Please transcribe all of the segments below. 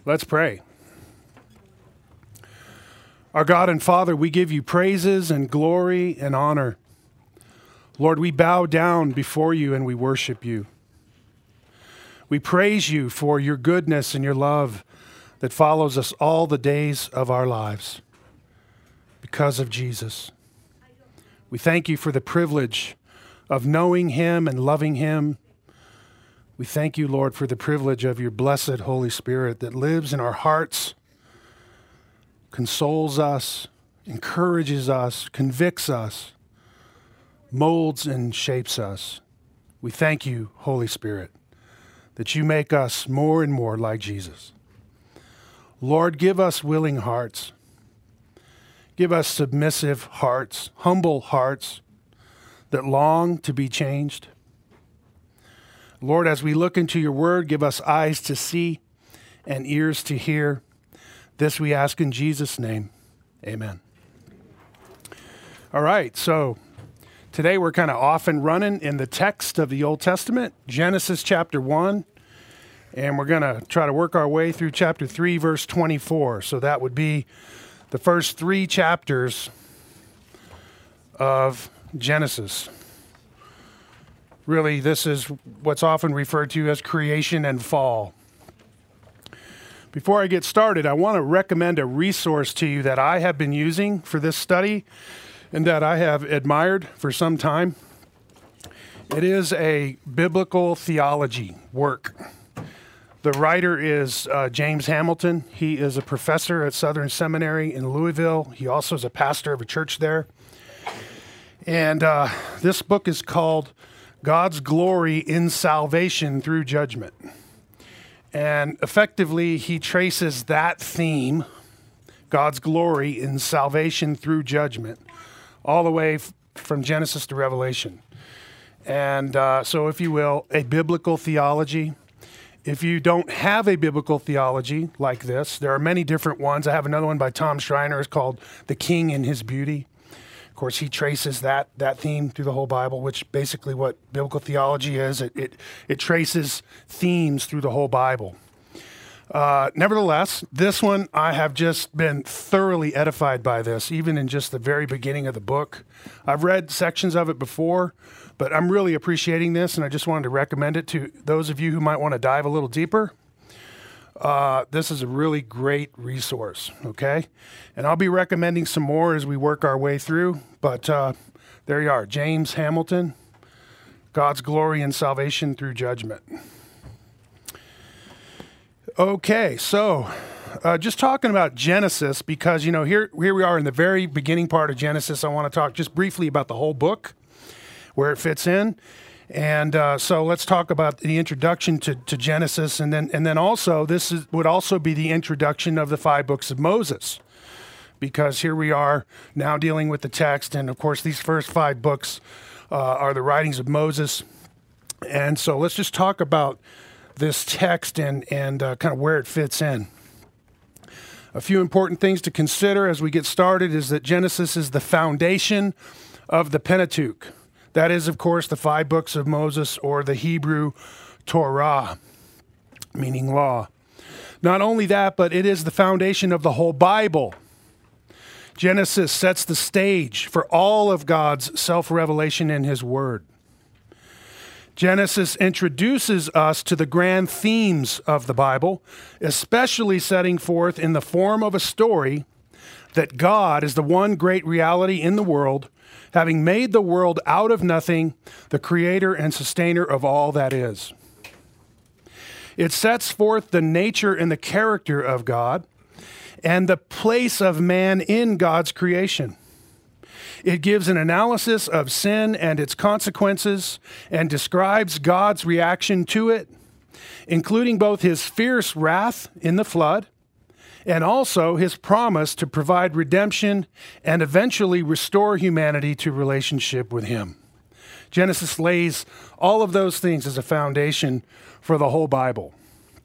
Let's pray. Our God and Father, we give you praises and glory and honor. Lord, we bow down before you and we worship you. We praise you for your goodness and your love that follows us all the days of our lives because of Jesus. We thank you for the privilege of knowing him and loving him. We thank you, Lord, for the privilege of your blessed Holy Spirit that lives in our hearts, consoles us, encourages us, convicts us, molds and shapes us. We thank you, Holy Spirit, that you make us more and more like Jesus. Lord, give us willing hearts. Give us submissive hearts, humble hearts that long to be changed. Lord, as we look into your word, give us eyes to see and ears to hear. This we ask in Jesus' name. Amen. All right, so today we're kind of off and running in the text of the Old Testament, Genesis chapter 1, and we're going to try to work our way through chapter 3, verse 24. So that would be the first 3 chapters of Genesis. Really, this is what's often referred to as creation and fall. Before I get started, I want to recommend a resource to you that I have been using for this study and that I have admired for some time. It is a biblical theology work. The writer is James Hamilton. He is a professor at Southern Seminary in Louisville. He also is a pastor of a church there. And this book is called God's Glory in Salvation Through Judgment. And effectively, he traces that theme, God's glory in salvation through judgment, all the way from Genesis to Revelation. And so, if you will, a biblical theology. If you don't have a biblical theology like this, there are many different ones. I have another one by Tom Schreiner. It's called The King in His Beauty. Of course, he traces that theme through the whole Bible, which basically what biblical theology is. It traces themes through the whole Bible. Nevertheless, this one, I have just been thoroughly edified by this, even in just the very beginning of the book. I've read sections of it before, but I'm really appreciating this, and I just wanted to recommend it to those of you who might want to dive a little deeper. This is a really great resource, okay? And I'll be recommending some more as we work our way through, but there you are, James Hamilton, God's Glory and Salvation Through Judgment. Okay, so just talking about Genesis, because, here we are in the very beginning part of Genesis. I want to talk just briefly about the whole book, where it fits in. And so let's talk about the introduction to Genesis, and then also would also be the introduction of the 5 books of Moses, because here we are now dealing with the text, and of course these first 5 books are the writings of Moses. And so let's just talk about this text and kind of where it fits in. A few important things to consider as we get started is that Genesis is the foundation of the Pentateuch. That is, of course, the 5 books of Moses, or the Hebrew Torah, meaning law. Not only that, but it is the foundation of the whole Bible. Genesis sets the stage for all of God's self-revelation in his word. Genesis introduces us to the grand themes of the Bible, especially setting forth in the form of a story that God is the one great reality in the world, having made the world out of nothing, the creator and sustainer of all that is. It sets forth the nature and the character of God and the place of man in God's creation. It gives an analysis of sin and its consequences and describes God's reaction to it, including both his fierce wrath in the flood and also his promise to provide redemption and eventually restore humanity to relationship with him. Genesis lays all of those things as a foundation for the whole Bible.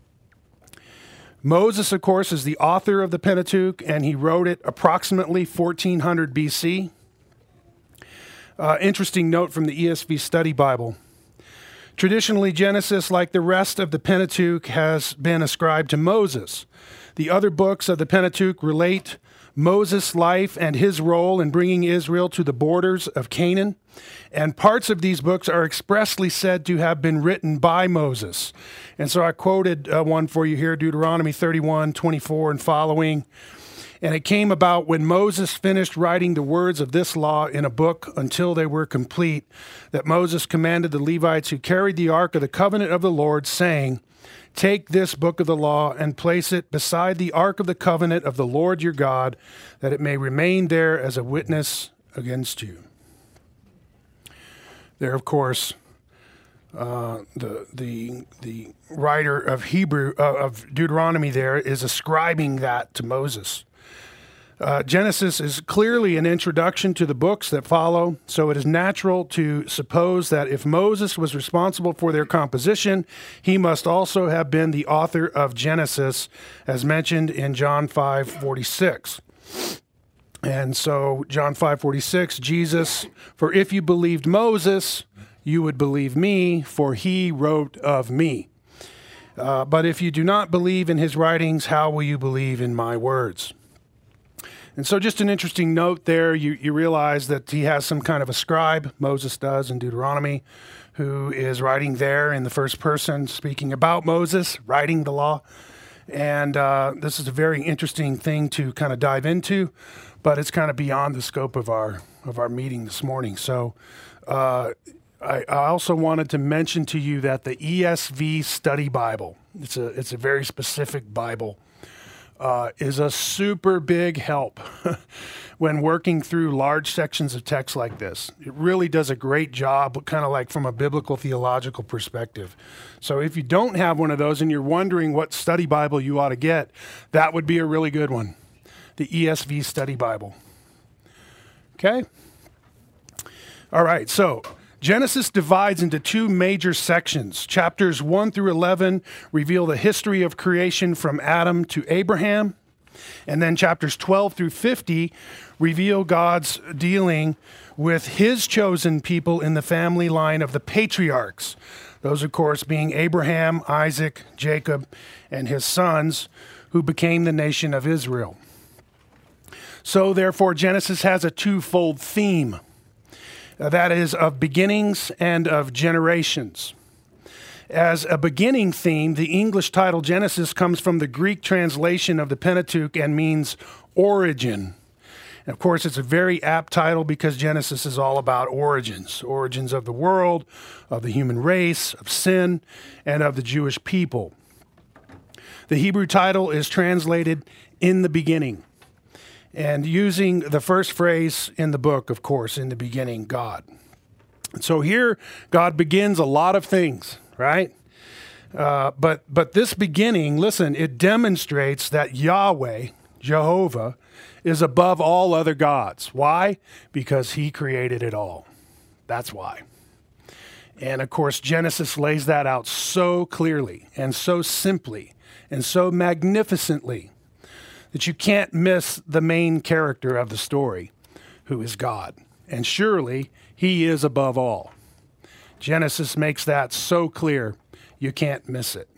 Moses, of course, is the author of the Pentateuch, and he wrote it approximately 1400 BC. Interesting note from the ESV Study Bible. Traditionally, Genesis, like the rest of the Pentateuch, has been ascribed to Moses. The other books of the Pentateuch relate Moses' life and his role in bringing Israel to the borders of Canaan. And parts of these books are expressly said to have been written by Moses. And so I quoted one for you here, Deuteronomy 31, 24 and following. And it came about when Moses finished writing the words of this law in a book until they were complete, that Moses commanded the Levites who carried the ark of the covenant of the Lord, saying, "Take this book of the law and place it beside the ark of the covenant of the Lord your God, that it may remain there as a witness against you." There, of course, the writer of Deuteronomy there is ascribing that to Moses. Genesis is clearly an introduction to the books that follow, so it is natural to suppose that if Moses was responsible for their composition, he must also have been the author of Genesis, as mentioned in John 5:46. And so John 5:46, Jesus, "For if you believed Moses, you would believe me, for he wrote of me. But if you do not believe in his writings, how will you believe in my words?" And so just an interesting note there, you realize that he has some kind of a scribe, Moses does in Deuteronomy, who is writing there in the first person, speaking about Moses, writing the law. And this is a very interesting thing to kind of dive into, but it's kind of beyond the scope of our meeting this morning. So I also wanted to mention to you that the ESV Study Bible, it's a very specific Bible, is a super big help when working through large sections of text like this. It really does a great job, kind of like from a biblical theological perspective. So if you don't have one of those and you're wondering what study Bible you ought to get, that would be a really good one, the ESV Study Bible. Okay? All right, so Genesis divides into two major sections. Chapters 1 through 11 reveal the history of creation from Adam to Abraham. And then chapters 12 through 50 reveal God's dealing with his chosen people in the family line of the patriarchs. Those, of course, being Abraham, Isaac, Jacob, and his sons, who became the nation of Israel. So, therefore, Genesis has a twofold theme. That is of beginnings and of generations. As a beginning theme, the English title Genesis comes from the Greek translation of the Pentateuch and means origin. And of course, it's a very apt title because Genesis is all about origins of the world, of the human race, of sin, and of the Jewish people. The Hebrew title is translated "in the beginning." And using the first phrase in the book, of course, in the beginning, God. And so here, God begins a lot of things, right? But this beginning, listen, it demonstrates that Yahweh, Jehovah, is above all other gods. Why? Because he created it all. That's why. And of course, Genesis lays that out so clearly and so simply and so magnificently that you can't miss the main character of the story, who is God. And surely he is above all. Genesis makes that so clear, you can't miss it.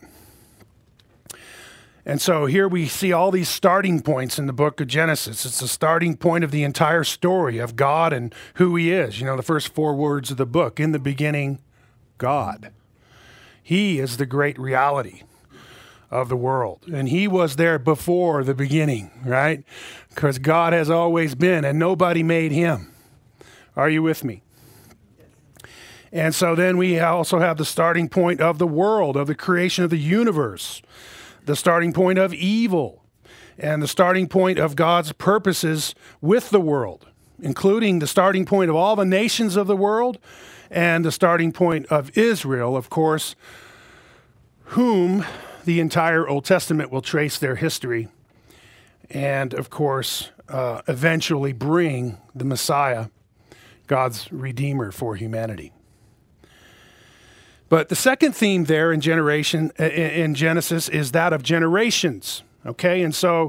And so here we see all these starting points in the book of Genesis. It's the starting point of the entire story of God and who he is. You know, the first four words of the book, in the beginning, God. He is the great reality of the world. And he was there before the beginning, right? Because God has always been and nobody made him. Are you with me? And so then we also have the starting point of the world, of the creation of the universe, the starting point of evil, and the starting point of God's purposes with the world, including the starting point of all the nations of the world and the starting point of Israel, of course, whom the entire Old Testament will trace their history and, of course, eventually bring the Messiah, God's Redeemer for humanity. But the second theme there in Genesis is that of generations, okay? And so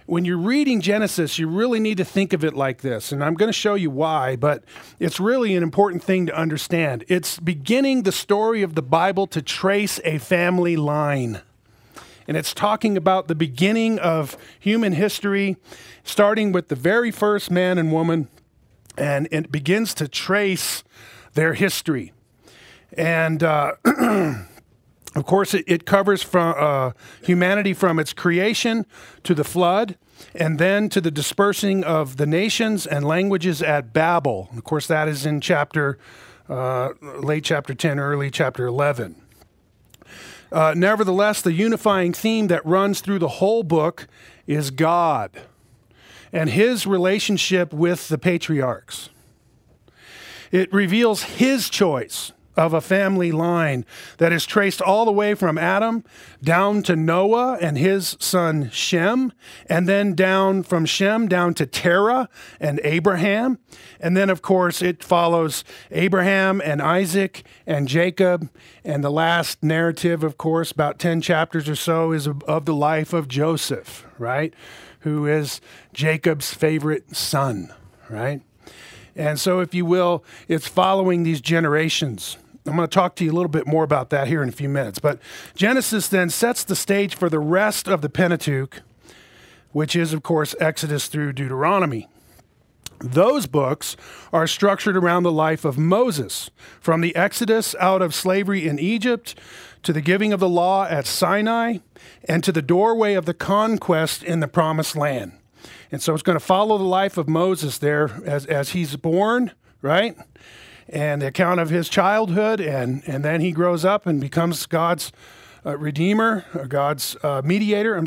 when you're reading Genesis, you really need to think of it like this. And I'm going to show you why, but it's really an important thing to understand. It's beginning the story of the Bible to trace a family line. And it's talking about the beginning of human history, starting with the very first man and woman, and it begins to trace their history. And of course, it covers from humanity from its creation to the flood, and then to the dispersing of the nations and languages at Babel. Of course, that is in late chapter 10, early chapter 11. Nevertheless, the unifying theme that runs through the whole book is God and his relationship with the patriarchs. It reveals his choice of a family line that is traced all the way from Adam down to Noah and his son Shem, and then down from Shem down to Terah and Abraham. And then, of course, it follows Abraham and Isaac and Jacob. And the last narrative, of course, about 10 chapters or so, is of the life of Joseph, right? Who is Jacob's favorite son, right? And so, if you will, it's following these generations. I'm going to talk to you a little bit more about that here in a few minutes. But Genesis then sets the stage for the rest of the Pentateuch, which is, of course, Exodus through Deuteronomy. Those books are structured around the life of Moses, from the Exodus out of slavery in Egypt to the giving of the law at Sinai and to the doorway of the conquest in the Promised Land. And so it's going to follow the life of Moses there as he's born, right? And the account of his childhood, and then he grows up and becomes God's redeemer, or God's mediator,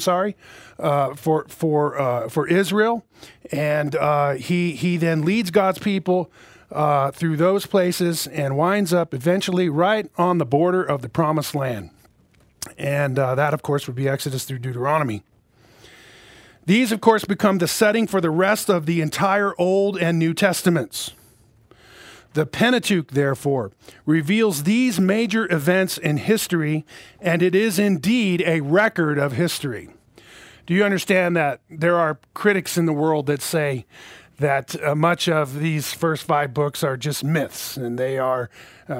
for Israel. And he then leads God's people through those places and winds up eventually right on the border of the Promised Land. And that, of course, would be Exodus through Deuteronomy. These, of course, become the setting for the rest of the entire Old and New Testaments. The Pentateuch, therefore, reveals these major events in history, and it is indeed a record of history. Do you understand that there are critics in the world that say that much of these first 5 books are just myths, and they are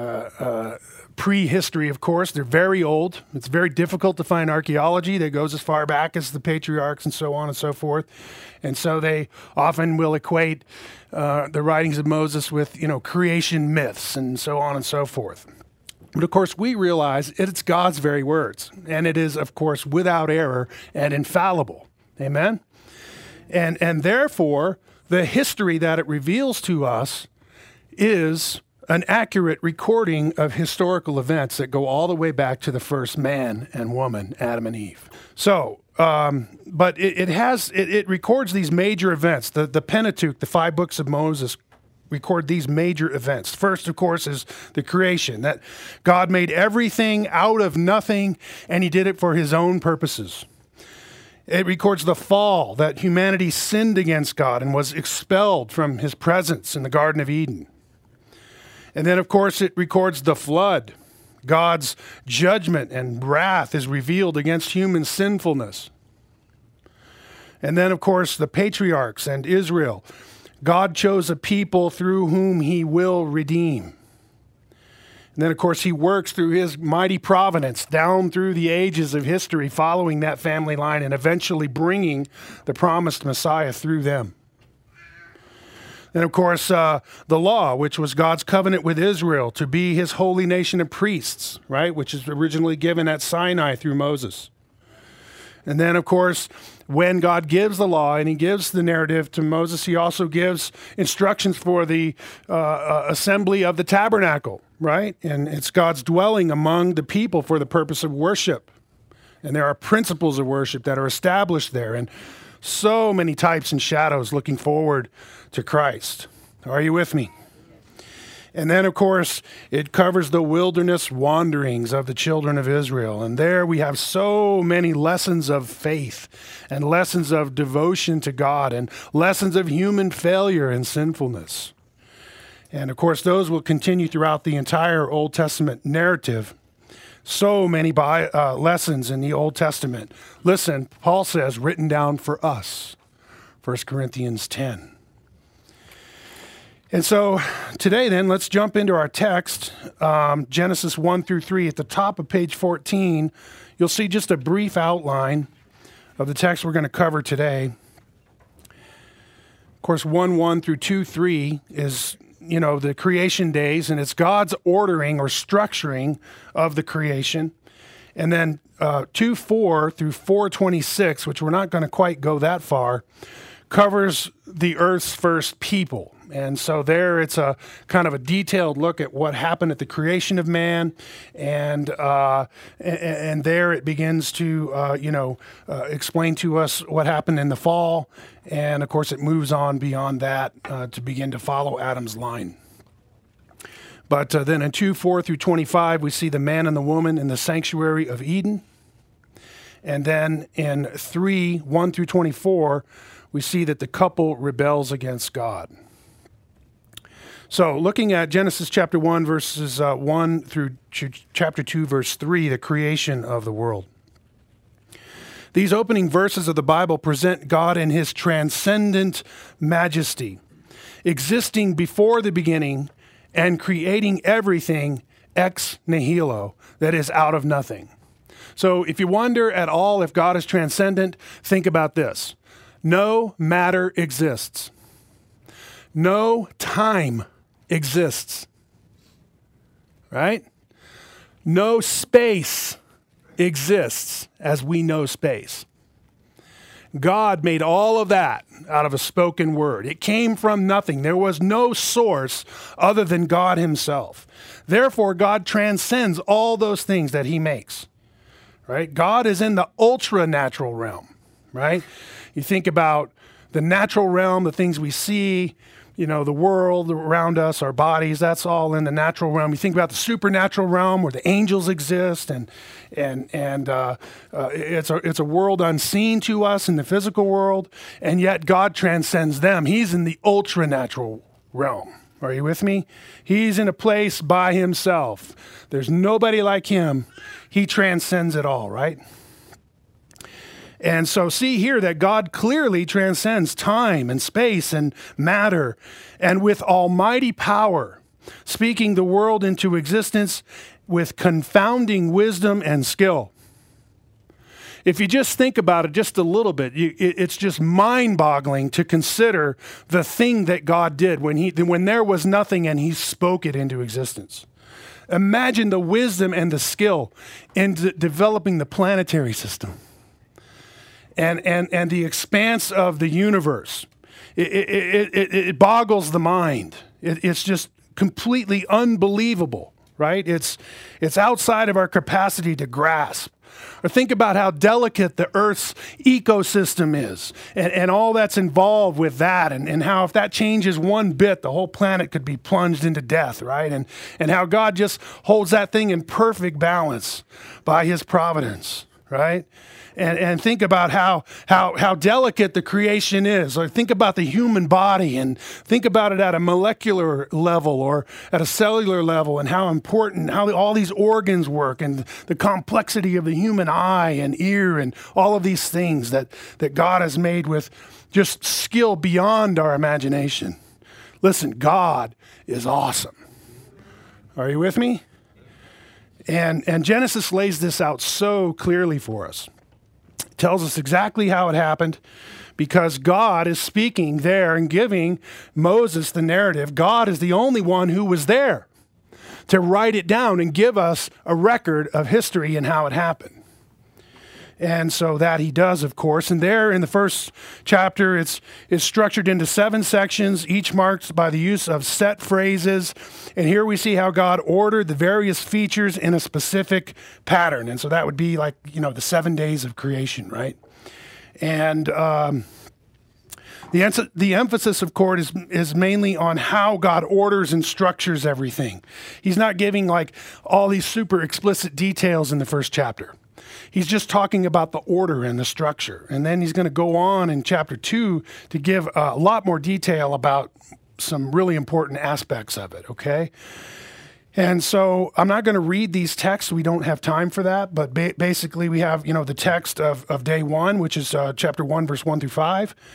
prehistory, of course. They're very old. It's very difficult to find archaeology that goes as far back as the patriarchs and so on and so forth. And so they often will equate the writings of Moses with, creation myths and so on and so forth. But of course, we realize it's God's very words, and it is, of course, without error and infallible. Amen? And therefore, the history that it reveals to us is an accurate recording of historical events that go all the way back to the first man and woman, Adam and Eve. So, but it records these major events. The Pentateuch, the 5 books of Moses, record these major events. First, of course, is the creation, that God made everything out of nothing, and he did it for his own purposes. It records the fall, that humanity sinned against God and was expelled from his presence in the Garden of Eden. And then, of course, it records the flood. God's judgment and wrath is revealed against human sinfulness. And then, of course, the patriarchs and Israel. God chose a people through whom he will redeem. And then, of course, he works through his mighty providence down through the ages of history, following that family line and eventually bringing the promised Messiah through them. And, of course, the law, which was God's covenant with Israel to be his holy nation of priests, right, which is originally given at Sinai through Moses. And then, of course, when God gives the law and he gives the narrative to Moses, he also gives instructions for the assembly of the tabernacle, right? And it's God's dwelling among the people for the purpose of worship. And there are principles of worship that are established there, and so many types and shadows looking forward to Christ. Are you with me? And then, of course, it covers the wilderness wanderings of the children of Israel. And there we have so many lessons of faith and lessons of devotion to God and lessons of human failure and sinfulness. And, of course, those will continue throughout the entire Old Testament narrative. So many lessons in the Old Testament. Listen, Paul says, written down for us. 1 Corinthians 10. And so today then, let's jump into our text, Genesis 1 through 3. At the top of page 14, you'll see just a brief outline of the text we're going to cover today. Of course, 1:1 through 2:3 is, the creation days, and it's God's ordering or structuring of the creation. And then 2:4 through 4:26, which we're not going to quite go that far, covers the earth's first people. And so there it's a kind of a detailed look at what happened at the creation of man. And there it begins to, explain to us what happened in the fall. And of course it moves on beyond that to begin to follow Adam's line. But then in 2:4 through 25, we see the man and the woman in the sanctuary of Eden. And then in 3:1 through 24, we see that the couple rebels against God. So looking at Genesis chapter 1, verses 1 through chapter 2, verse 3, the creation of the world. These opening verses of the Bible present God in his transcendent majesty, existing before the beginning and creating everything ex nihilo, that is, out of nothing. So if you wonder at all if God is transcendent, think about this. No matter exists. No time exists, right? No space exists as we know space. God made all of that out of a spoken word. It came from nothing. There was no source other than God himself. Therefore, God transcends all those things that he makes, right? God is in the ultra-natural realm, right? You think about the natural realm, the things we see, the world around us, our bodies, that's all in the natural realm. You think about the supernatural realm where the angels exist, and it's a world unseen to us in the physical world, and yet God transcends them. He's in the ultra-natural realm. Are you with me? He's in a place by himself. There's nobody like him. He transcends it all, right? And so see here that God clearly transcends time and space and matter, and with almighty power, speaking the world into existence with confounding wisdom and skill. If you just think about it just a little bit, it's just mind-boggling to consider the thing that God did when there was nothing and he spoke it into existence. Imagine the wisdom and the skill in developing the planetary system. And the expanse of the universe. It boggles the mind. It's just completely unbelievable, right? It's outside of our capacity to grasp. Or think about how delicate the Earth's ecosystem is and all that's involved with that, and how if that changes one bit, the whole planet could be plunged into death, right? And how God just holds that thing in perfect balance by his providence, right? And think about how delicate the creation is. Or think about the human body, and think about it at a molecular level or at a cellular level, and how important, how all these organs work, and the complexity of the human eye and ear and all of these things that God has made with just skill beyond our imagination. Listen, God is awesome. Are you with me? And Genesis lays this out so clearly for us. Tells us exactly how it happened, because God is speaking there and giving Moses the narrative. God is the only one who was there to write it down and give us a record of history and how it happened. And so that he does, of course. And there in the first chapter, it's structured into 7 sections, each marked by the use of set phrases. And here we see how God ordered the various features in a specific pattern. And so that would be like, the 7 days of creation, right? And the emphasis, of course, is mainly on how God orders and structures everything. He's not giving like all these super explicit details in the first chapter. He's just talking about the order and the structure. And then he's going to go on in chapter 2 to give a lot more detail about some really important aspects of it, okay? And so I'm not going to read these texts. We don't have time for that. But basically we have, the text of day 1, which is chapter 1, verse 1 through 5.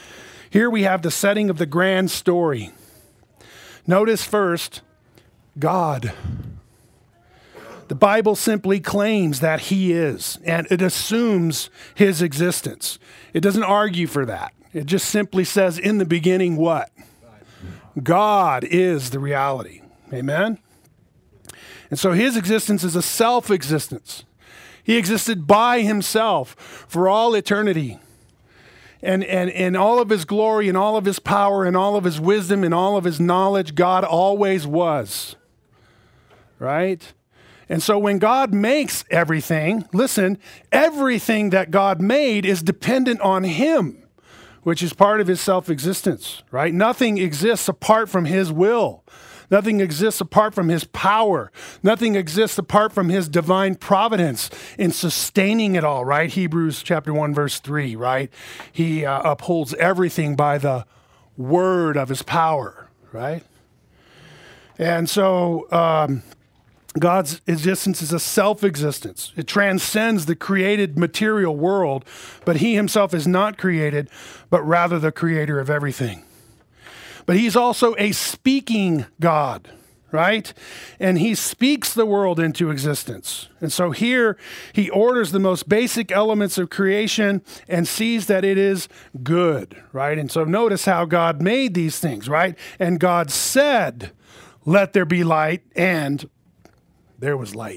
Here we have the setting of the grand story. Notice first, God. The Bible simply claims that he is, and it assumes his existence. It doesn't argue for that. It just simply says in the beginning what? God is the reality. Amen? And so his existence is a self-existence. He existed by himself for all eternity. And in all of his glory and all of his power and all of his wisdom and all of his knowledge, God always was. Right? And so when God makes everything, listen, everything that God made is dependent on him, which is part of his self-existence, right? Nothing exists apart from his will. Nothing exists apart from his power. Nothing exists apart from his divine providence in sustaining it all, right? Hebrews chapter 1, verse 3, right? He upholds everything by the word of his power, right? And so God's existence is a self-existence. It transcends the created material world, but he himself is not created, but rather the creator of everything. But he's also a speaking God, right? And he speaks the world into existence. And so here he orders the most basic elements of creation and sees that it is good, right? And so notice how God made these things, right? And God said, "Let there be light," and there was light.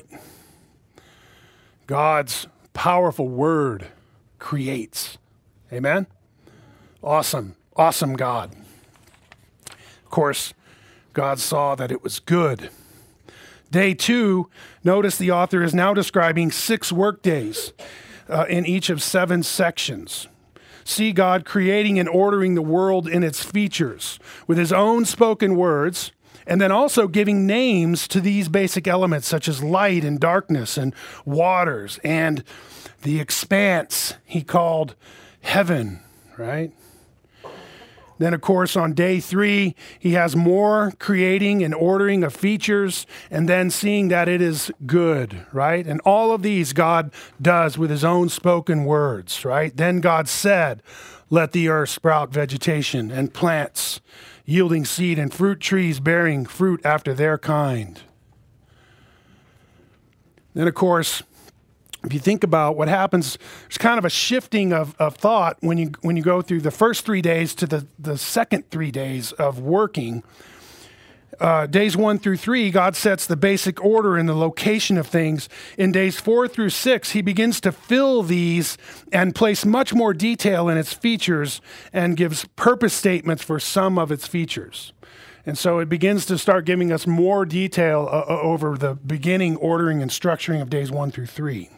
God's powerful word creates. Amen? Awesome, awesome God. Of course, God saw that it was good. Day 2, notice the author is now describing 6 work days in each of 7 sections. See God creating and ordering the world in its features with his own spoken words, and then also giving names to these basic elements such as light and darkness and waters and the expanse he called heaven, right? Then, of course, on day 3, he has more creating and ordering of features and then seeing that it is good, right? And all of these God does with his own spoken words, right? Then God said, "Let the earth sprout vegetation and plants, yielding seed, and fruit trees bearing fruit after their kind." Then, of course, if you think about what happens, there's kind of a shifting of thought when you go through the first 3 days to the second 3 days of working. Days 1 through 3, God sets the basic order and the location of things. In days 4 through 6, he begins to fill these and place much more detail in its features and gives purpose statements for some of its features. And so it begins to start giving us more detail over the beginning, ordering, and structuring of days 1 through 3.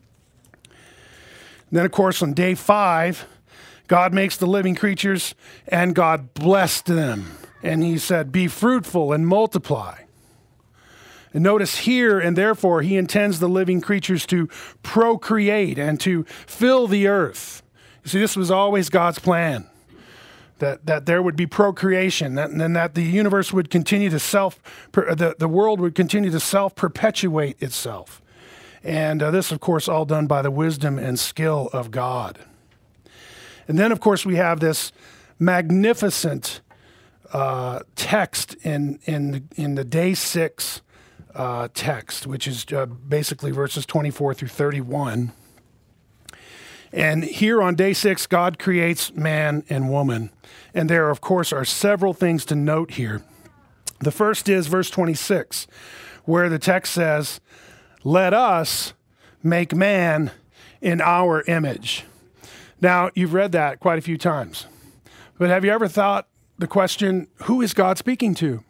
Then, of course, on day 5, God makes the living creatures, and God blessed them. And he said, "Be fruitful and multiply." And notice here, and therefore, he intends the living creatures to procreate and to fill the earth. You see, this was always God's plan, that there would be procreation, and then that the universe would continue to the world would continue to self-perpetuate itself. And this, of course, all done by the wisdom and skill of God. And then, of course, we have this magnificent text in the day 6 text, which is basically verses 24 through 31. And here on day 6, God creates man and woman. And there, of course, are several things to note here. The first is verse 26, where the text says, "Let us make man in our image." Now, you've read that quite a few times. But have you ever thought the question, who is God speaking to?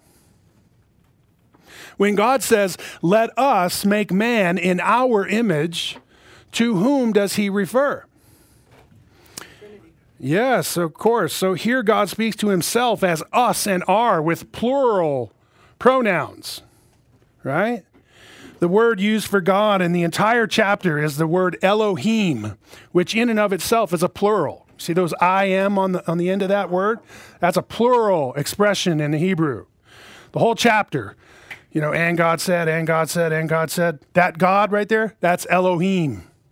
When God says, "Let us make man in our image," to whom does he refer? Trinity. Yes, of course. So here God speaks to himself as us and our with plural pronouns, right? The word used for God in the entire chapter is the word Elohim, which in and of itself is a plural. See those I am on the end of that word? That's a plural expression in the Hebrew. The whole chapter, and God said, and God said, and God said. That God right there, that's Elohim.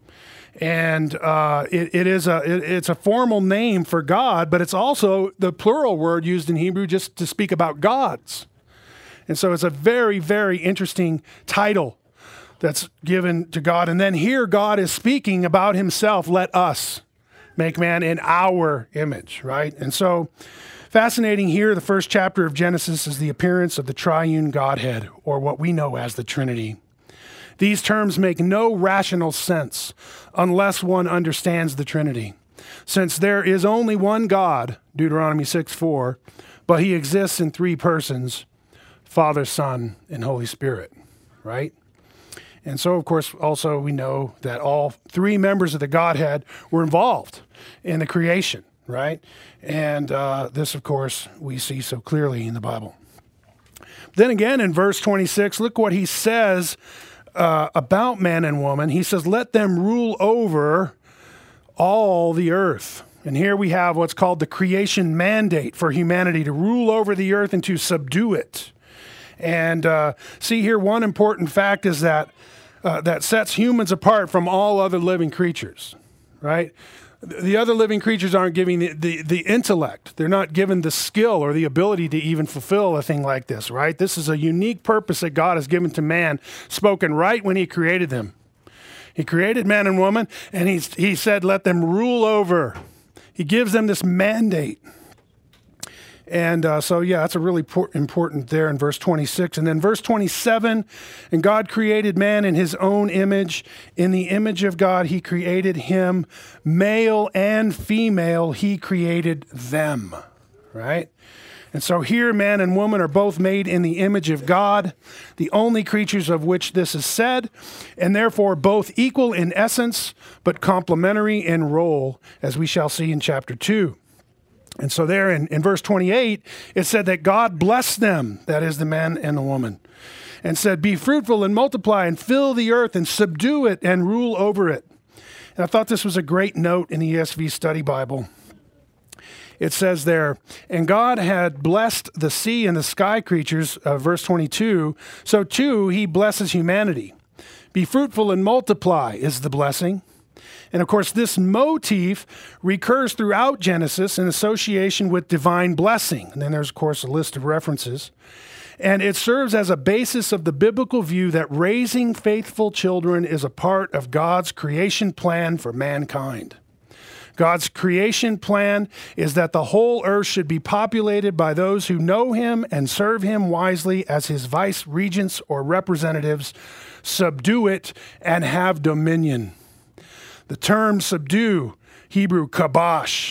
And it's a formal name for God, but it's also the plural word used in Hebrew just to speak about gods. And so it's a very, very interesting title that's given to God. And then here God is speaking about himself. Let us make man in our image, right? And so fascinating here, the first chapter of Genesis is the appearance of the triune Godhead, or what we know as the Trinity. These terms make no rational sense unless one understands the Trinity, since there is only one God, Deuteronomy 6:4, but he exists in three persons, Father, Son, and Holy Spirit, right? And so, of course, also we know that all three members of the Godhead were involved in the creation, right? And this, of course, we see so clearly in the Bible. Then again, in verse 26, look what he says about man and woman. He says, let them rule over all the earth. And here we have what's called the creation mandate for humanity to rule over the earth and to subdue it. And see here, one important fact is that that sets humans apart from all other living creatures, right? The other living creatures aren't giving the intellect. They're not given the skill or the ability to even fulfill a thing like this, right? This is a unique purpose that God has given to man, spoken right when he created them. He created man and woman, and he said, let them rule over. He gives them this mandate. And so, yeah, that's a really important there in verse 26. And then verse 27, and God created man in his own image. In the image of God, he created him. Male and female, he created them, right? And so here, man and woman are both made in the image of God, the only creatures of which this is said, and therefore both equal in essence, but complementary in role, as we shall see in chapter 2. And so there in verse 28, it said that God blessed them, that is the man and the woman, and said, be fruitful and multiply and fill the earth and subdue it and rule over it. And I thought this was a great note in the ESV Study Bible. It says there, and God had blessed the sea and the sky creatures, verse 22, so too he blesses humanity. Be fruitful and multiply is the blessing. And of course, this motif recurs throughout Genesis in association with divine blessing. And then there's, of course, a list of references. And it serves as a basis of the biblical view that raising faithful children is a part of God's creation plan for mankind. God's creation plan is that the whole earth should be populated by those who know him and serve him wisely as his vice regents or representatives, subdue it, and have dominion. The term subdue, Hebrew kabash,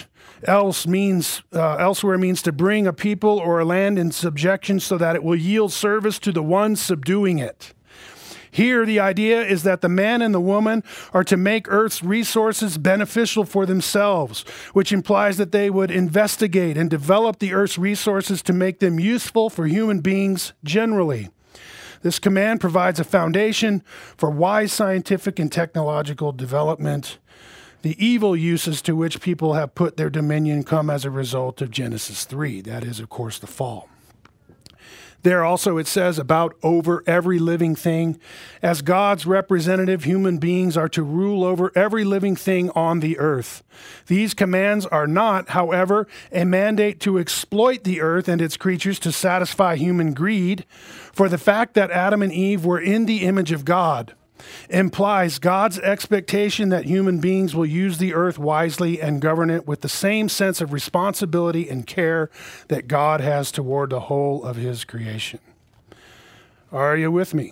elsewhere means to bring a people or a land in subjection so that it will yield service to the one subduing it. Here, the idea is that the man and the woman are to make Earth's resources beneficial for themselves, which implies that they would investigate and develop the Earth's resources to make them useful for human beings generally. This command provides a foundation for wise scientific and technological development. The evil uses to which people have put their dominion come as a result of Genesis 3. That is, of course, the fall. There also it says about over every living thing. As God's representative, human beings are to rule over every living thing on the earth. These commands are not, however, a mandate to exploit the earth and its creatures to satisfy human greed, for the fact that Adam and Eve were in the image of God implies God's expectation that human beings will use the earth wisely and govern it with the same sense of responsibility and care that God has toward the whole of his creation. Are you with me?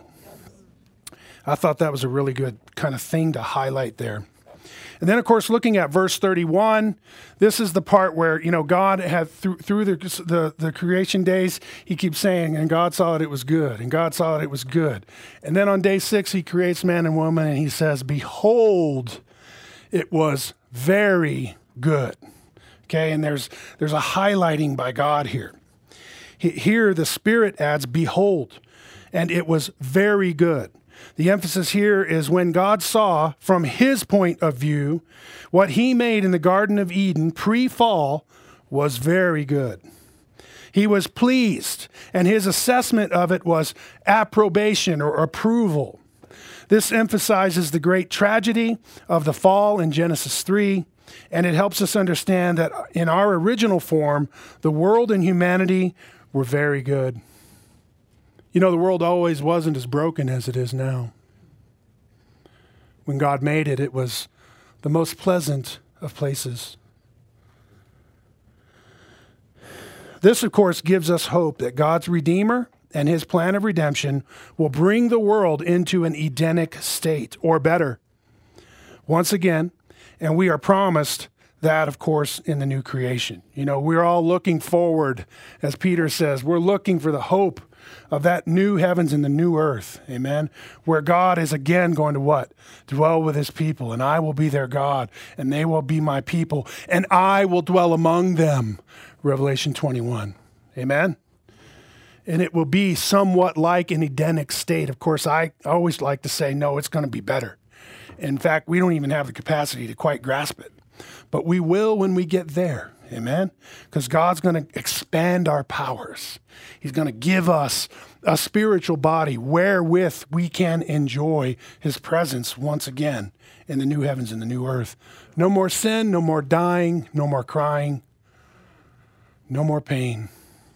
I thought that was a really good kind of thing to highlight there. And then, of course, looking at verse 31, this is the part where, God had, through the creation days, he keeps saying, and God saw that it was good, and God saw that it was good. And then on day 6, he creates man and woman, and he says, behold, it was very good. Okay, and there's a highlighting by God here. Here, the Spirit adds, behold, and it was very good. The emphasis here is when God saw, from his point of view, what he made in the Garden of Eden pre-fall was very good. He was pleased, and his assessment of it was approbation or approval. This emphasizes the great tragedy of the fall in Genesis 3, and it helps us understand that in our original form, the world and humanity were very good. You know, the world always wasn't as broken as it is now. When God made it, it was the most pleasant of places. This, of course, gives us hope that God's Redeemer and his plan of redemption will bring the world into an Edenic state, or better, once again, and we are promised that, of course, in the new creation. You know, we're all looking forward, as Peter says, we're looking for the hope of that new heavens and the new earth, amen, where God is again going to what? Dwell with his people, and I will be their God, and they will be my people, and I will dwell among them, Revelation 21, amen? And it will be somewhat like an Edenic state. Of course, I always like to say, no, it's going to be better. In fact, we don't even have the capacity to quite grasp it, but we will when we get there. Amen? Because God's going to expand our powers. He's going to give us a spiritual body wherewith we can enjoy his presence once again in the new heavens and the new earth. No more sin, no more dying, no more crying, no more pain.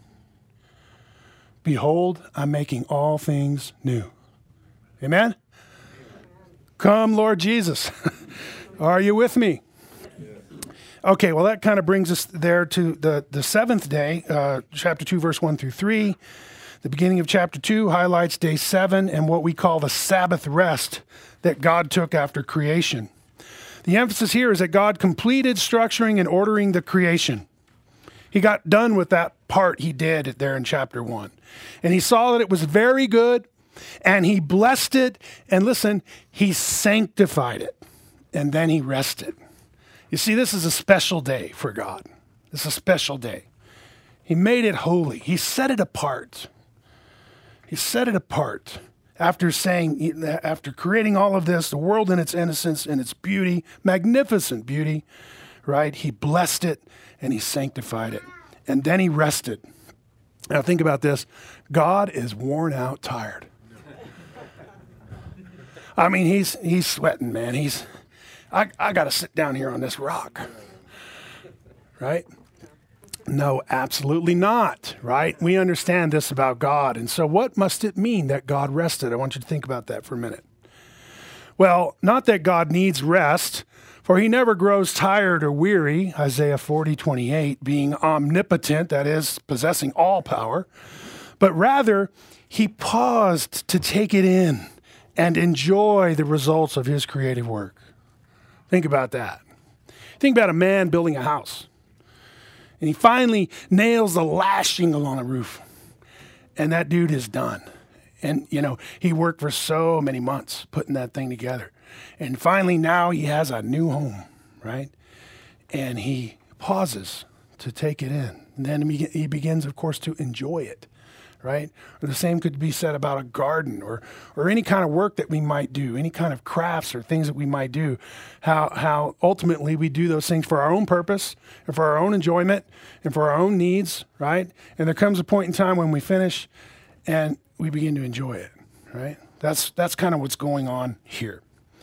Behold, I'm making all things new. Amen? Come, Lord Jesus. Are you with me? Okay, well, that kind of brings us there to the seventh day, chapter 2, verse 1 through 3. The beginning of chapter 2 highlights day 7 and what we call the Sabbath rest that God took after creation. The emphasis here is that God completed structuring and ordering the creation. He got done with that part he did there in chapter 1. And he saw that it was very good, and he blessed it, and listen, he sanctified it, and then he rested. You see, this is a special day for God. This is a special day. He made it holy. He set it apart. He set it apart after creating all of this, the world in its innocence and its beauty, magnificent beauty, right? He blessed it and he sanctified it. And then he rested. Now think about this. God is worn out, tired. I mean, he's sweating, man. I got to sit down here on this rock, right? No, absolutely not, right? We understand this about God. And so what must it mean that God rested? I want you to think about that for a minute. Well, not that God needs rest, for he never grows tired or weary, Isaiah 40:28, being omnipotent, that is, possessing all power, but rather he paused to take it in and enjoy the results of his creative work. Think about that. Think about a man building a house. And he finally nails the last shingle on the roof. And that dude is done. And, you know, he worked for so many months putting that thing together. And finally now he has a new home, right? And he pauses to take it in. And then he begins, of course, to enjoy it. Right? Or the same could be said about a garden or any kind of work that we might do, any kind of crafts or things that we might do, how ultimately we do those things for our own purpose and for our own enjoyment and for our own needs, right? And there comes a point in time when we finish and we begin to enjoy it, right? That's kind of what's going on here.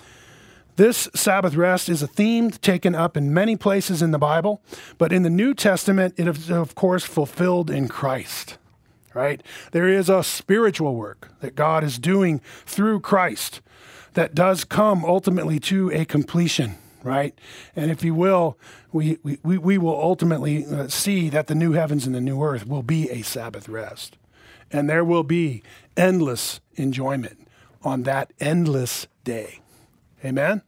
This Sabbath rest is a theme taken up in many places in the Bible, but in the New Testament, it is, of course, fulfilled in Christ. Right? There is a spiritual work that God is doing through Christ that does come ultimately to a completion, right? And if you will, we will ultimately see that the new heavens and the new earth will be a Sabbath rest. And there will be endless enjoyment on that endless day. Amen?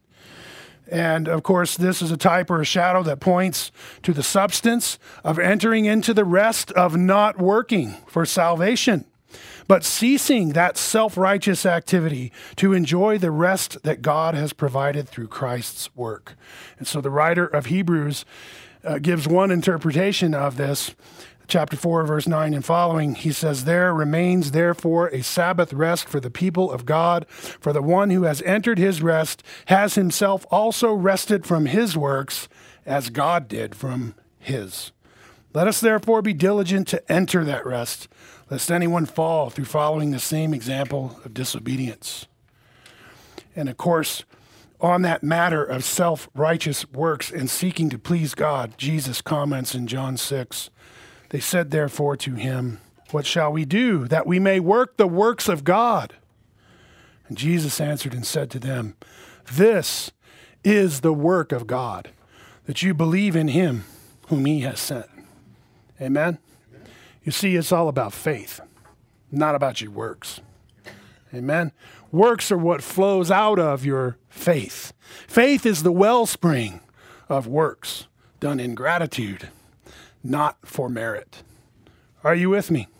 And of course, this is a type or a shadow that points to the substance of entering into the rest of not working for salvation, but ceasing that self-righteous activity to enjoy the rest that God has provided through Christ's work. And so the writer of Hebrews gives one interpretation of this. Chapter 4, verse 9 and following, he says, "There remains therefore a Sabbath rest for the people of God, for the one who has entered his rest has himself also rested from his works as God did from his. Let us therefore be diligent to enter that rest, lest anyone fall through following the same example of disobedience." And of course, on that matter of self-righteous works and seeking to please God, Jesus comments in John 6, they said therefore to him, what shall we do that we may work the works of God? And Jesus answered and said to them, this is the work of God, that you believe in him whom he has sent. Amen? You see, it's all about faith, not about your works. Amen? Works are what flows out of your faith. Faith is the wellspring of works done in gratitude, not for merit. Are you with me?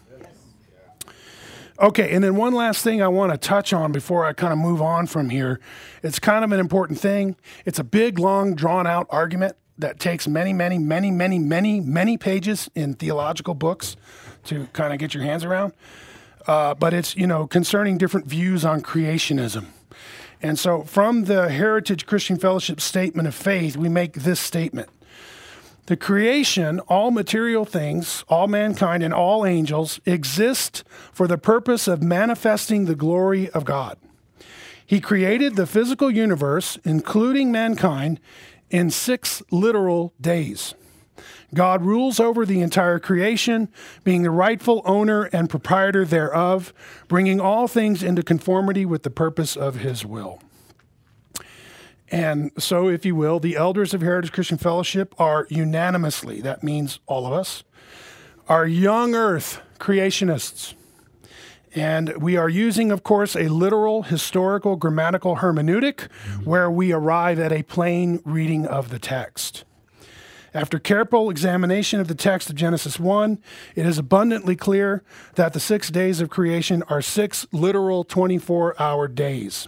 Okay, and then one last thing I want to touch on before I kind of move on from here. It's kind of an important thing. It's a big, long, drawn-out argument that takes many pages in theological books to kind of get your hands around. But it's, concerning different views on creationism. And so from the Heritage Christian Fellowship Statement of Faith, we make this statement. The creation, all material things, all mankind, and all angels exist for the purpose of manifesting the glory of God. He created the physical universe, including mankind, in 6 literal days. God rules over the entire creation, being the rightful owner and proprietor thereof, bringing all things into conformity with the purpose of his will. And so, if you will, the elders of Heritage Christian Fellowship are unanimously, that means all of us, are young earth creationists. And we are using, of course, a literal, historical, grammatical hermeneutic where we arrive at a plain reading of the text. After careful examination of the text of Genesis 1, it is abundantly clear that the 6 days of creation are 6 literal 24-hour days.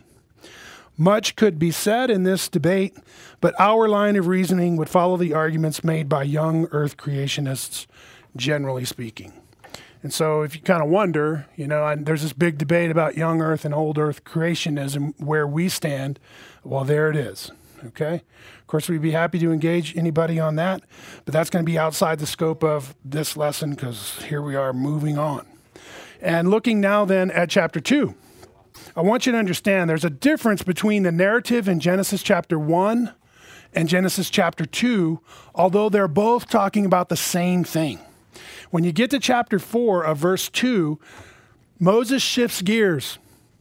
Much could be said in this debate, but our line of reasoning would follow the arguments made by young earth creationists, generally speaking. And so if you kind of wonder, there's this big debate about young earth and old earth creationism, where we stand, well, there it is, okay? Of course, we'd be happy to engage anybody on that, but that's going to be outside the scope of this lesson because here we are moving on. And looking now then at chapter 2. I want you to understand there's a difference between the narrative in Genesis chapter 1 and Genesis chapter 2, although they're both talking about the same thing. When you get to chapter 4 of verse 2, Moses shifts gears,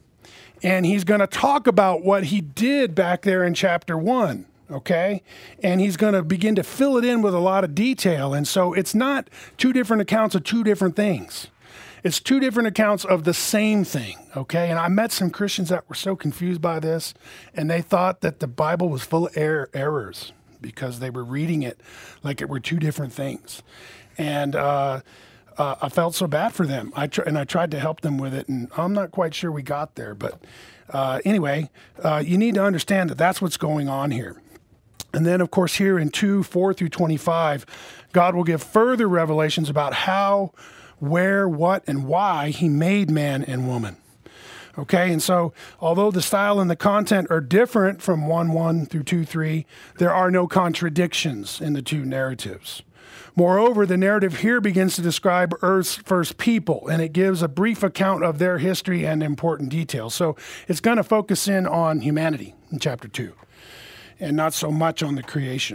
and he's going to talk about what he did back there in chapter 1, okay? And he's going to begin to fill it in with a lot of detail. And so it's not 2 different accounts of 2 different things. It's 2 different accounts of the same thing, okay? And I met some Christians that were so confused by this, and they thought that the Bible was full of errors because they were reading it like it were 2 different things. And I felt so bad for them. I tried to help them with it, and I'm not quite sure we got there. But anyway, you need to understand that that's what's going on here. And then, of course, here in 2:4 through 25, God will give further revelations about how, where, what, and why he made man and woman. Okay, and so although the style and the content are different from 1:1 through 2:3, there are no contradictions in the 2 narratives. Moreover, the narrative here begins to describe Earth's first people, and it gives a brief account of their history and important details. So it's going to focus in on humanity in chapter 2, and not so much on the creation.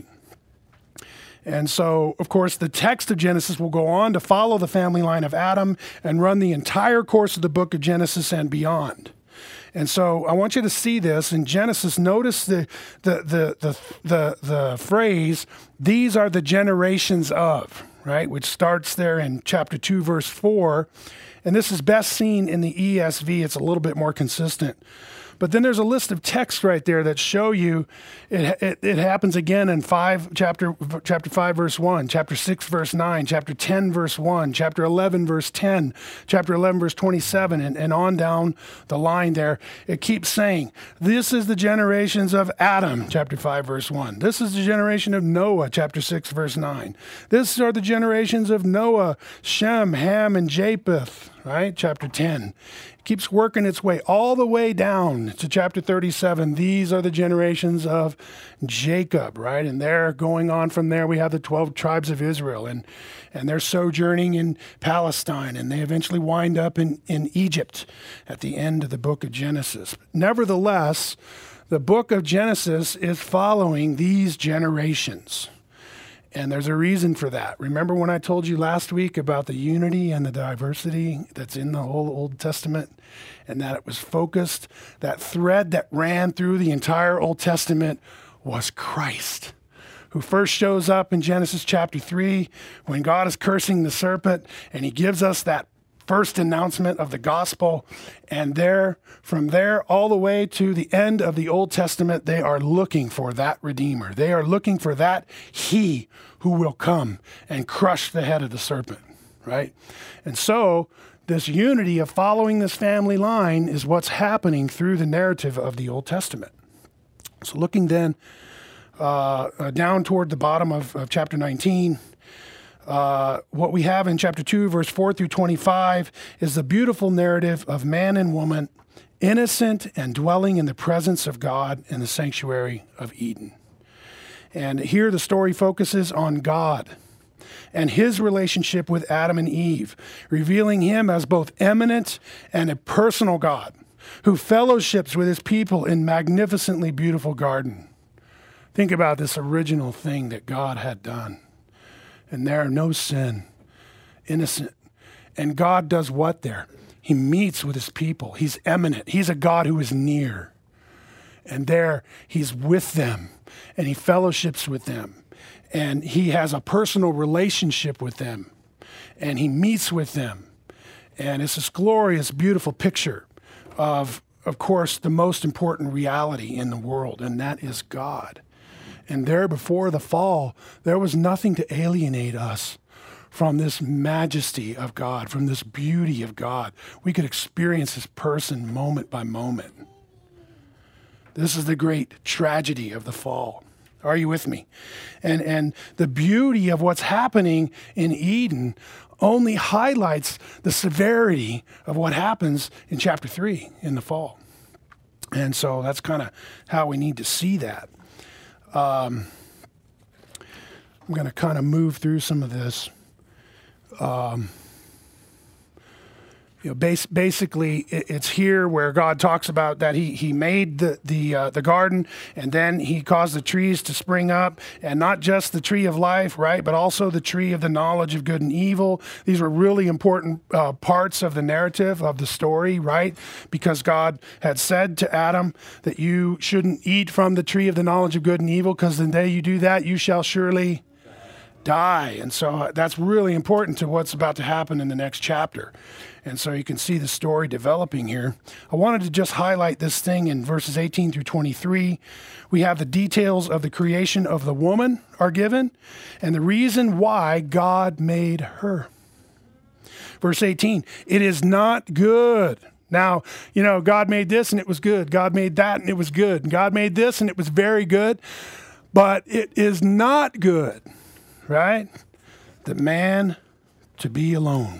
And so, of course, the text of Genesis will go on to follow the family line of Adam and run the entire course of the book of Genesis and beyond. And so I want you to see this in Genesis. Notice the phrase, these are the generations of, right? Which starts there in chapter 2, verse 4. And this is best seen in the ESV. It's a little bit more consistent. But then there's a list of texts right there that show you it happens again in chapter 5, verse 1, chapter 6, verse 9, chapter 10, verse 1, chapter 11, verse 10, chapter 11, verse 27, and on down the line there. It keeps saying, this is the generations of Adam, chapter 5, verse 1. This is the generation of Noah, chapter 6, verse 9. These are the generations of Noah, Shem, Ham, and Japheth, right? Chapter 10. It keeps working its way all the way down to chapter 37. These are the generations of Jacob, right? And they're going on from there. We have the 12 tribes of Israel, and they're sojourning in Palestine, and they eventually wind up in Egypt at the end of the book of Genesis. Nevertheless, the book of Genesis is following these generations. And there's a reason for that. Remember when I told you last week about the unity and the diversity that's in the whole Old Testament, and that it was focused, that thread that ran through the entire Old Testament was Christ, who first shows up in Genesis chapter 3 when God is cursing the serpent, and he gives us that first announcement of the gospel. And from there all the way to the end of the Old Testament, they are looking for that Redeemer. They are looking for that he who will come and crush the head of the serpent, right? And so this unity of following this family line is what's happening through the narrative of the Old Testament. So looking then down toward the bottom of chapter 19, what we have in chapter 2, verse 4 through 25 is the beautiful narrative of man and woman, innocent and dwelling in the presence of God in the sanctuary of Eden. And here the story focuses on God and his relationship with Adam and Eve, revealing him as both eminent and a personal God who fellowships with his people in magnificently beautiful garden. Think about this original thing that God had done. And there, no sin, innocent. And God does what there? He meets with his people. He's eminent. He's a God who is near. And there, he's with them, and he fellowships with them. And he has a personal relationship with them. And he meets with them. And it's this glorious, beautiful picture of course, the most important reality in the world, and that is God. And there before the fall, there was nothing to alienate us from this majesty of God, from this beauty of God. We could experience his person moment by moment. This is the great tragedy of the fall. Are you with me? And the beauty of what's happening in Eden only highlights the severity of what happens in chapter 3 in the fall. And so that's kind of how we need to see that. I'm going to kind of move through some of this. Basically, it's here where God talks about that he made the garden, and then he caused the trees to spring up, and not just the tree of life, right, but also the tree of the knowledge of good and evil. These were really important parts of the narrative of the story, right, because God had said to Adam that you shouldn't eat from the tree of the knowledge of good and evil, because the day you do that, you shall surely die. And so that's really important to what's about to happen in the next chapter. And so you can see the story developing here. I wanted to just highlight this thing in verses 18 through 23. We have the details of the creation of the woman are given and the reason why God made her. Verse 18, it is not good. Now, God made this and it was good. God made that and it was good. And God made this and it was very good. But it is not good, right? The man to be alone.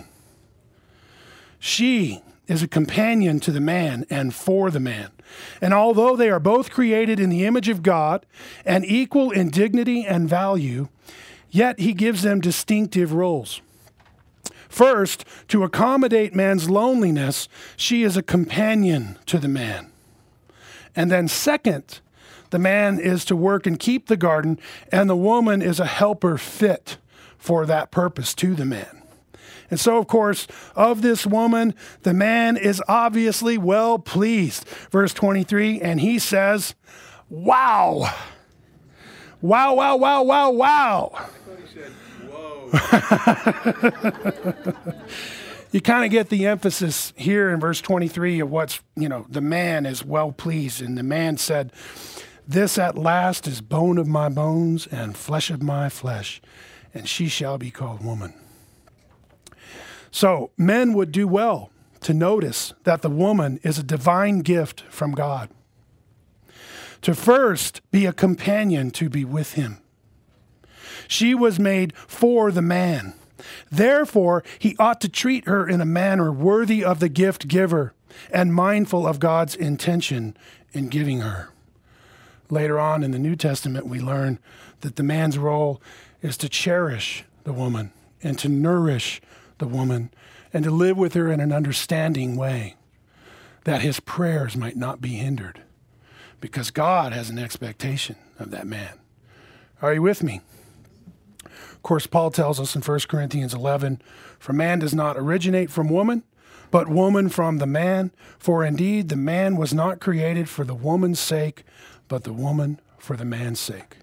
She is a companion to the man and for the man. And although they are both created in the image of God and equal in dignity and value, yet he gives them distinctive roles. First, to accommodate man's loneliness, she is a companion to the man. And then second, the man is to work and keep the garden, and the woman is a helper fit for that purpose to the man. And so, of course, of this woman, the man is obviously well pleased. Verse 23, and he says, wow. Wow, wow, wow, wow, wow. I thought he said, whoa. You kind of get the emphasis here in verse 23 of what's, the man is well pleased. And the man said, this at last is bone of my bones and flesh of my flesh, and she shall be called woman. So men would do well to notice that the woman is a divine gift from God. To first be a companion to be with him. She was made for the man Therefore, he ought to treat her in a manner worthy of the gift giver and mindful of God's intention in giving her. Later on in the New Testament, we learn that the man's role is to cherish the woman and to nourish the woman and to live with her in an understanding way, that his prayers might not be hindered, because God has an expectation of that man. Are you with me? Of course, Paul tells us in 1 Corinthians 11, "For man does not originate from woman, but woman from the man. For indeed the man was not created for the woman's sake, but the woman for the man's sake."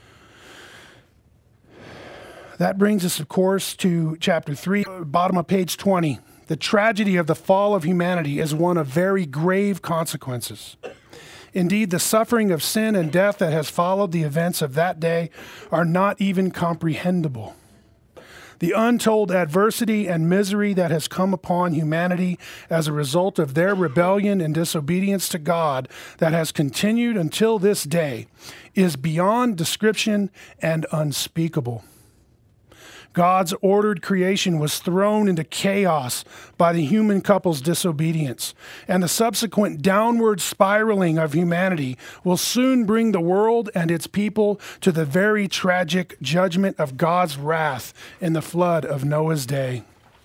That brings us, of course, to chapter 3, bottom of page 20. The tragedy of the fall of humanity is one of very grave consequences. Indeed, the suffering of sin and death that has followed the events of that day are not even comprehensible. The untold adversity and misery that has come upon humanity as a result of their rebellion and disobedience to God that has continued until this day is beyond description and unspeakable. God's ordered creation was thrown into chaos by the human couple's disobedience, and the subsequent downward spiraling of humanity will soon bring the world and its people to the very tragic judgment of God's wrath in the flood of Noah's day.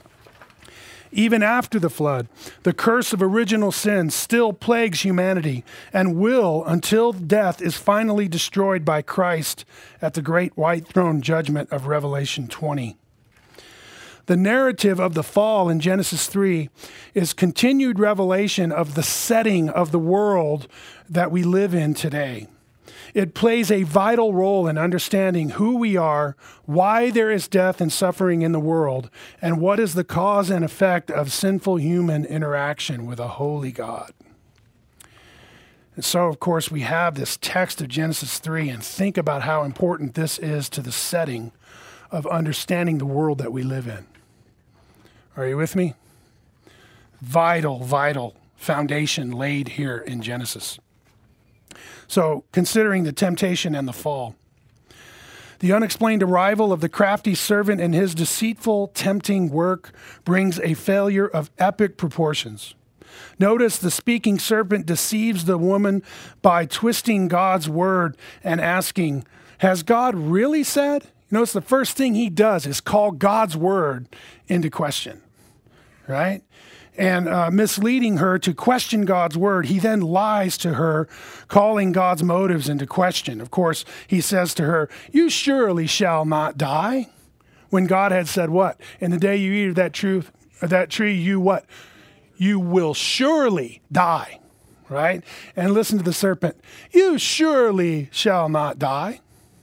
Even after the flood, the curse of original sin still plagues humanity and will until death is finally destroyed by Christ at the great white throne judgment of Revelation 20. The narrative of the fall in Genesis 3 is continued revelation of the setting of the world that we live in today. It plays a vital role in understanding who we are, why there is death and suffering in the world, and what is the cause and effect of sinful human interaction with a holy God. And so, of course, we have this text of Genesis 3, and think about how important this is to the setting of understanding the world that we live in. Are you with me? Vital, vital foundation laid here in Genesis. So, considering the temptation and the fall, the unexplained arrival of the crafty servant and his deceitful, tempting work brings a failure of epic proportions. Notice the speaking serpent deceives the woman by twisting God's word and asking, "Has God really said?" You notice the first thing he does is call God's word into question, right? And misleading her to question God's word, he then lies to her, calling God's motives into question. Of course, he says to her, "You surely shall not die." When God had said what? "In the day you eat of that tree, you what? You will surely die," right? And listen to the serpent. "You surely shall not die.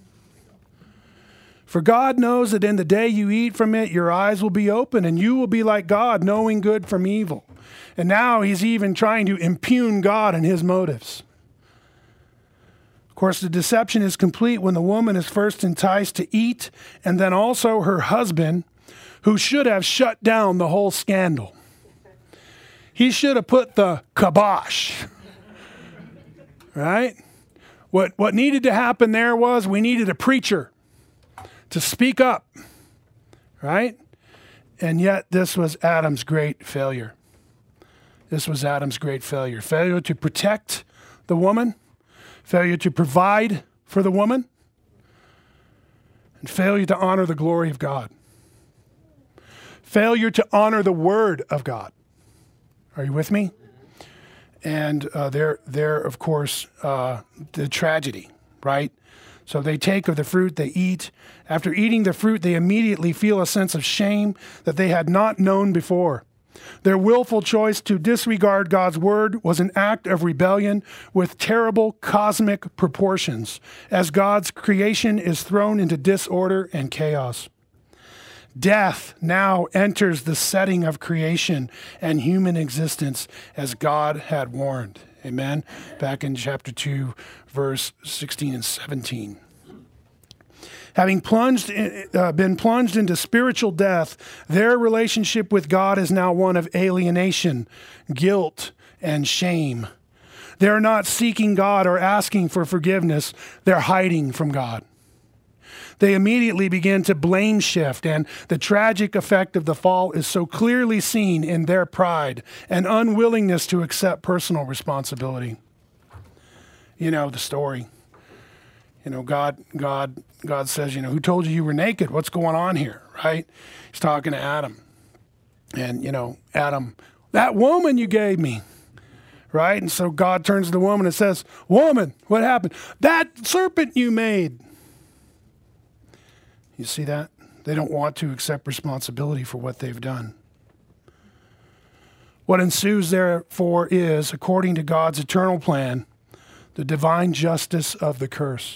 For God knows that in the day you eat from it, your eyes will be open and you will be like God, knowing good from evil." And now he's even trying to impugn God and his motives. Of course, the deception is complete when the woman is first enticed to eat, and then also her husband, who should have shut down the whole scandal. He should have put the kibosh, right? What needed to happen there was we needed a preacher to speak up, right? And yet this was Adam's great failure. This was Adam's great failure. Failure to protect the woman, failure to provide for the woman, and failure to honor the glory of God. Failure to honor the word of God. Are you with me? And there, of course, the tragedy, right? So they take of the fruit, they eat. After eating the fruit, they immediately feel a sense of shame that they had not known before. Their willful choice to disregard God's word was an act of rebellion with terrible cosmic proportions, as God's creation is thrown into disorder and chaos. Death now enters the setting of creation and human existence as God had warned. Amen. Back in chapter 2, verse 16 and 17. Having been plunged into spiritual death, their relationship with God is now one of alienation, guilt, and shame. They're not seeking God or asking for forgiveness. They're hiding from God. they immediately begin to blame shift, and the tragic effect of the fall is so clearly seen in their pride and unwillingness to accept personal responsibility. You know the story. You know, God says, who told you were naked? What's going on here, right? He's talking to Adam. And, Adam, that woman you gave me, right? And so God turns to the woman and says, woman, what happened? That serpent you made. You see that? They don't want to accept responsibility for what they've done. What ensues, therefore, is, according to God's eternal plan, the divine justice of the curse.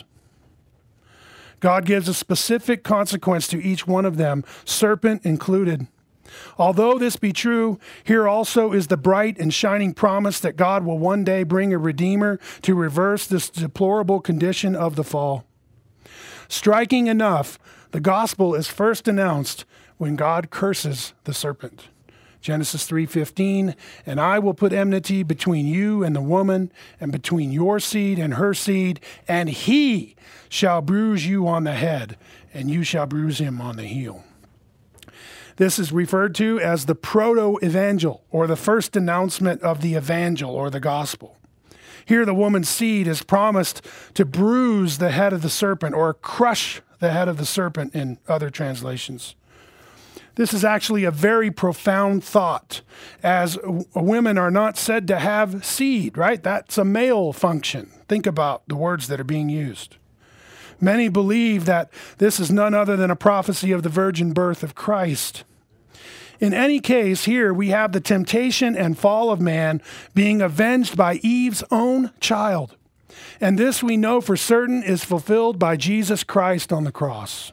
God gives a specific consequence to each one of them, serpent included. Although this be true, here also is the bright and shining promise that God will one day bring a Redeemer to reverse this deplorable condition of the fall. Striking enough, the gospel is first announced when God curses the serpent. Genesis 3:15, and I will put enmity between you and the woman, and between your seed and her seed, and he shall bruise you on the head, and you shall bruise him on the heel. This is referred to as the proto-evangel, or the first announcement of the evangel, or the gospel. Here the woman's seed is promised to bruise the head of the serpent, or crush the head of the serpent in other translations. This is actually a very profound thought, as women are not said to have seed, right? That's a male function. Think about the words that are being used. Many believe that this is none other than a prophecy of the virgin birth of Christ. In any case, here we have the temptation and fall of man being avenged by Eve's own child. And this we know for certain is fulfilled by Jesus Christ on the cross.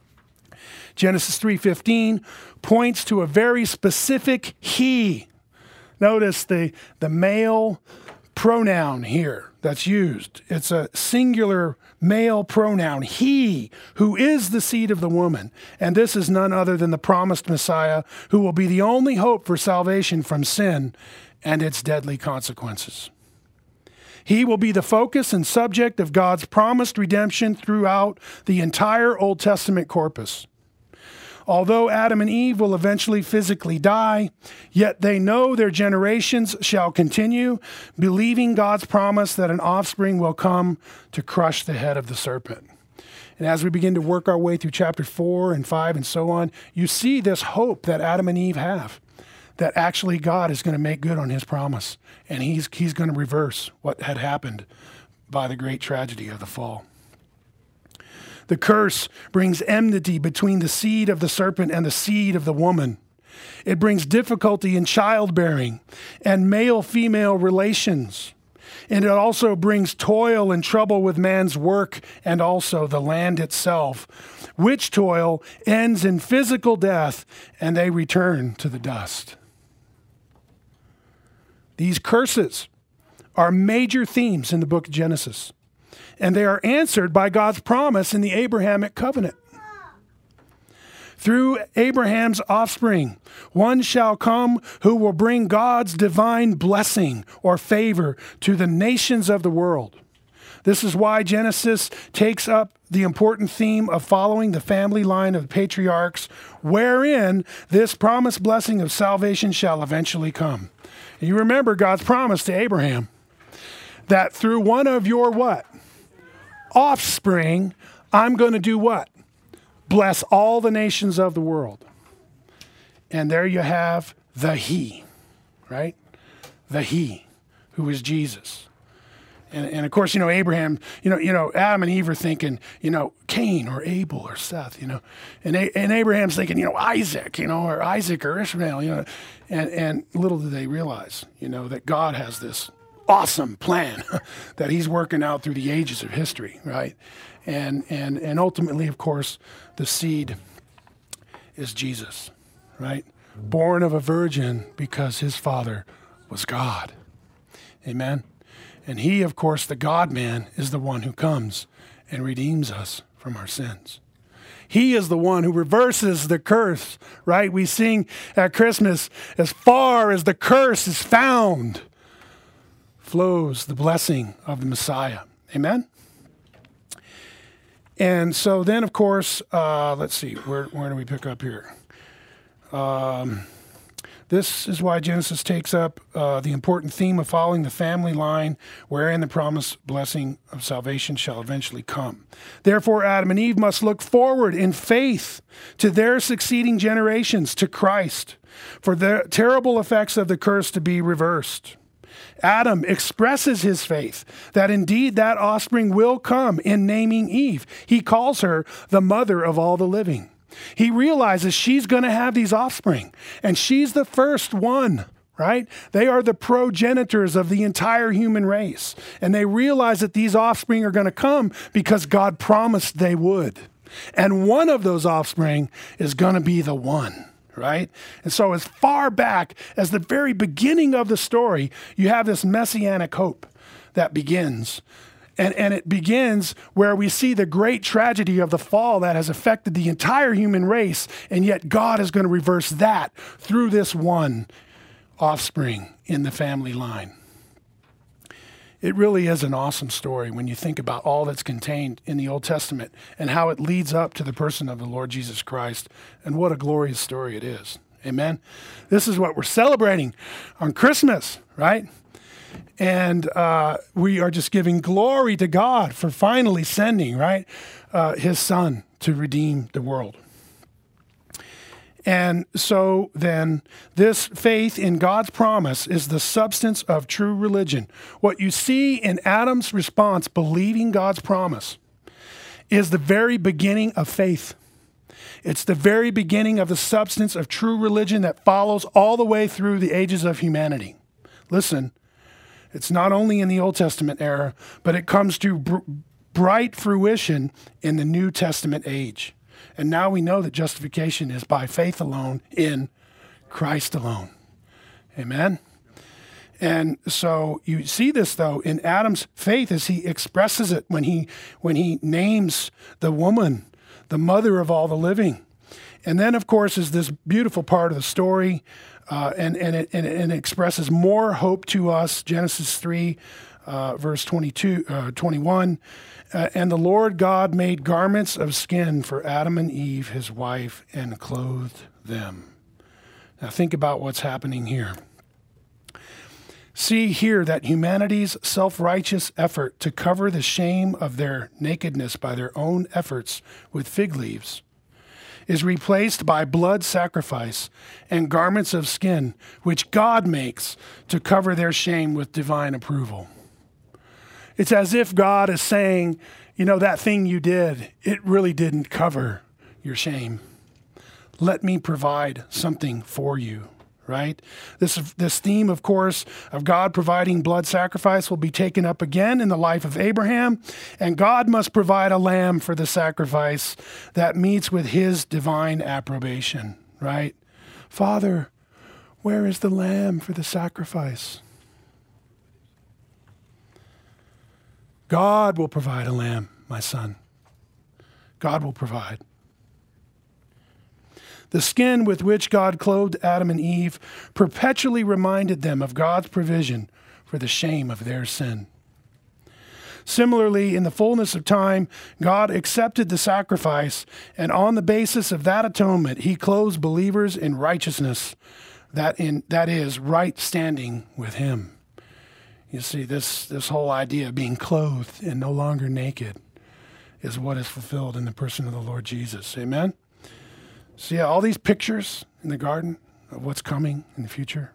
Genesis 3:15 points to a very specific he. Notice the male pronoun here that's used. It's a singular male pronoun, he, who is the seed of the woman. And this is none other than the promised Messiah, who will be the only hope for salvation from sin and its deadly consequences. He will be the focus and subject of God's promised redemption throughout the entire Old Testament corpus. Although Adam and Eve will eventually physically die, yet they know their generations shall continue, believing God's promise that an offspring will come to crush the head of the serpent. And as we begin to work our way through chapter 4 and 5 and so on, you see this hope that Adam and Eve have, that actually God is going to make good on his promise, and he's going to reverse what had happened by the great tragedy of the fall. The curse brings enmity between the seed of the serpent and the seed of the woman. It brings difficulty in childbearing and male-female relations. And it also brings toil and trouble with man's work and also the land itself, which toil ends in physical death and they return to the dust. These curses are major themes in the book of Genesis. And they are answered by God's promise in the Abrahamic covenant. Through Abraham's offspring, one shall come who will bring God's divine blessing or favor to the nations of the world. This is why Genesis takes up the important theme of following the family line of the patriarchs, wherein this promised blessing of salvation shall eventually come. And you remember God's promise to Abraham that through one of your what? Offspring, I'm going to do what? Bless all the nations of the world. And there you have the he, right? The he, who is Jesus. And of course, Abraham, Adam and Eve are thinking, Cain or Abel or Seth, and Abraham's thinking, Isaac, or Isaac or Ishmael, and little do they realize, that God has this awesome plan that he's working out through the ages of history, right? And ultimately, of course, the seed is Jesus, right? Born of a virgin because his father was God. Amen? And he, of course, the God-man, is the one who comes and redeems us from our sins. He is the one who reverses the curse, right? We sing at Christmas, as far as the curse is found, flows the blessing of the Messiah. Amen? And so then, of course, let's see, where do we pick up here? This is why Genesis takes up the important theme of following the family line, wherein the promised blessing of salvation shall eventually come. Therefore, Adam and Eve must look forward in faith to their succeeding generations, to Christ, for the terrible effects of the curse to be reversed. Adam expresses his faith that indeed that offspring will come in naming Eve. He calls her the mother of all the living. He realizes she's going to have these offspring, and she's the first one, right? They are the progenitors of the entire human race, and they realize that these offspring are going to come because God promised they would. And one of those offspring is going to be the one. Right? And so as far back as the very beginning of the story, you have this messianic hope that begins. And it begins where we see the great tragedy of the fall that has affected the entire human race, and yet God is going to reverse that through this one offspring in the family line. It really is an awesome story when you think about all that's contained in the Old Testament and how it leads up to the person of the Lord Jesus Christ. And what a glorious story it is. Amen. This is what we're celebrating on Christmas, right? And we are just giving glory to God for finally sending, right, his son to redeem the world. And so then this faith in God's promise is the substance of true religion. What you see in Adam's response, believing God's promise, is the very beginning of faith. It's the very beginning of the substance of true religion that follows all the way through the ages of humanity. Listen, it's not only in the Old Testament era, but it comes to bright fruition in the New Testament age. And now we know that justification is by faith alone in Christ alone. Amen? And so you see this, though, in Adam's faith as he expresses it when he names the woman, the mother of all the living. And then, of course, is this beautiful part of the story, and it expresses more hope to us. Genesis 3, verse 21. And the Lord God made garments of skin for Adam and Eve, his wife, and clothed them. Now think about what's happening here. See here that humanity's self-righteous effort to cover the shame of their nakedness by their own efforts with fig leaves is replaced by blood sacrifice and garments of skin, which God makes to cover their shame with divine approval. It's as if God is saying, you know, that thing you did, it really didn't cover your shame. Let me provide something for you, right? This theme, of course, of God providing blood sacrifice will be taken up again in the life of Abraham, and God must provide a lamb for the sacrifice that meets with his divine approbation, right? Father, where is the lamb for the sacrifice? God will provide a lamb, my son. God will provide. The skin with which God clothed Adam and Eve perpetually reminded them of God's provision for the shame of their sin. Similarly, in the fullness of time, God accepted the sacrifice, and on the basis of that atonement, he clothes believers in righteousness, that is, right standing with him. You see, this whole idea of being clothed and no longer naked is what is fulfilled in the person of the Lord Jesus. Amen? So yeah, all these pictures in the garden of what's coming in the future.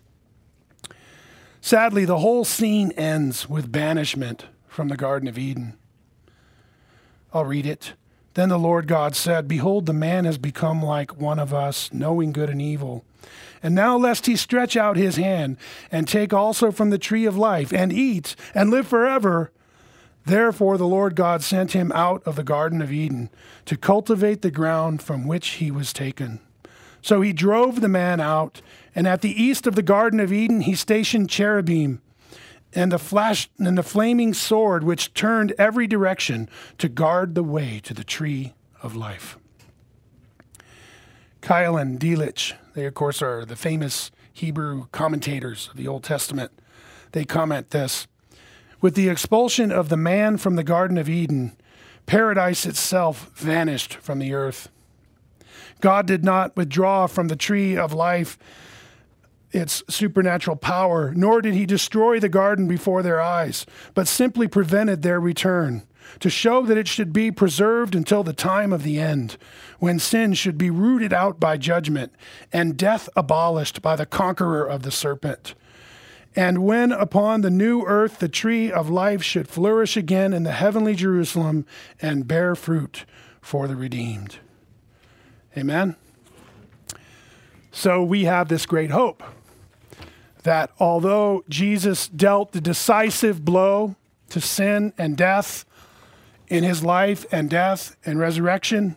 Sadly, the whole scene ends with banishment from the Garden of Eden. I'll read it. Then the Lord God said, "Behold, the man has become like one of us, knowing good and evil. And now lest he stretch out his hand and take also from the tree of life and eat and live forever. Therefore the Lord God sent him out of the Garden of Eden to cultivate the ground from which he was taken. So he drove the man out, and at the east of the Garden of Eden he stationed cherubim and the flaming sword which turned every direction to guard the way to the tree of life." Keil and Delitzsch, they of course are the famous Hebrew commentators of the Old Testament. They comment this: "With the expulsion of the man from the Garden of Eden, Paradise itself vanished from the earth. God did not withdraw from the tree of life its supernatural power, nor did he destroy the garden before their eyes, but simply prevented their return to show that it should be preserved until the time of the end, when sin should be rooted out by judgment and death abolished by the conqueror of the serpent. And when upon the new earth the tree of life should flourish again in the heavenly Jerusalem and bear fruit for the redeemed. Amen. So we have this great hope that although Jesus dealt the decisive blow to sin and death in his life and death and resurrection,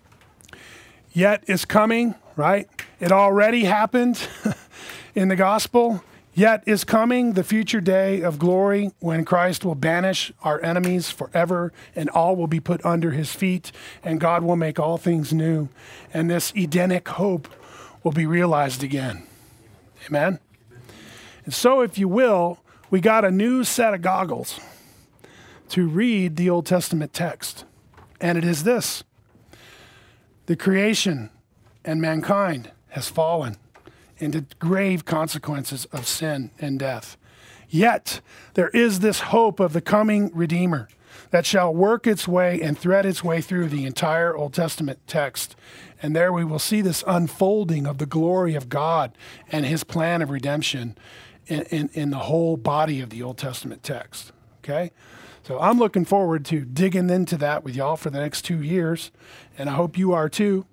yet is coming, right? It already happened in the gospel. Yet is coming the future day of glory when Christ will banish our enemies forever and all will be put under his feet and God will make all things new. And this Edenic hope will be realized again. Amen? And so, if you will, we got a new set of goggles to read the Old Testament text. And it is this: the creation and mankind has fallen into grave consequences of sin and death. Yet there is this hope of the coming Redeemer that shall work its way and thread its way through the entire Old Testament text. And there we will see this unfolding of the glory of God and his plan of redemption in the whole body of the Old Testament text. Okay? So I'm looking forward to digging into that with y'all for the next 2 years, and I hope you are too.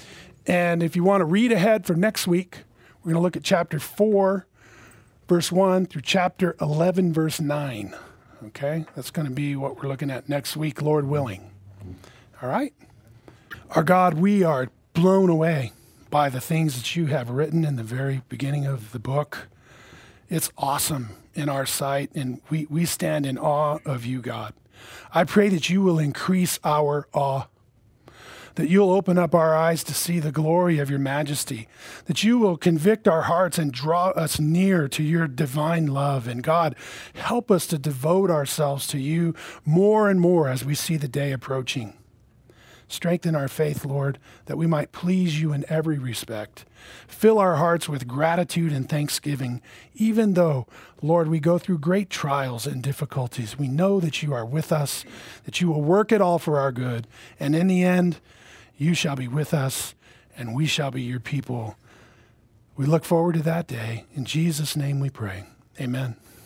And if you want to read ahead for next week, we're going to look at chapter 4, verse 1 through chapter 11, verse 9. Okay? That's going to be what we're looking at next week, Lord willing. All right? Our God, we are blown away by the things that you have written in the very beginning of the book. It's awesome in our sight, and we stand in awe of you, God. I pray that you will increase our awe, that you'll open up our eyes to see the glory of your majesty, that you will convict our hearts and draw us near to your divine love. And God, help us to devote ourselves to you more and more as we see the day approaching. Strengthen our faith, Lord, that we might please you in every respect. Fill our hearts with gratitude and thanksgiving, even though, Lord, we go through great trials and difficulties. We know that you are with us, that you will work it all for our good, and in the end, you shall be with us, and we shall be your people. We look forward to that day. In Jesus' name we pray. Amen.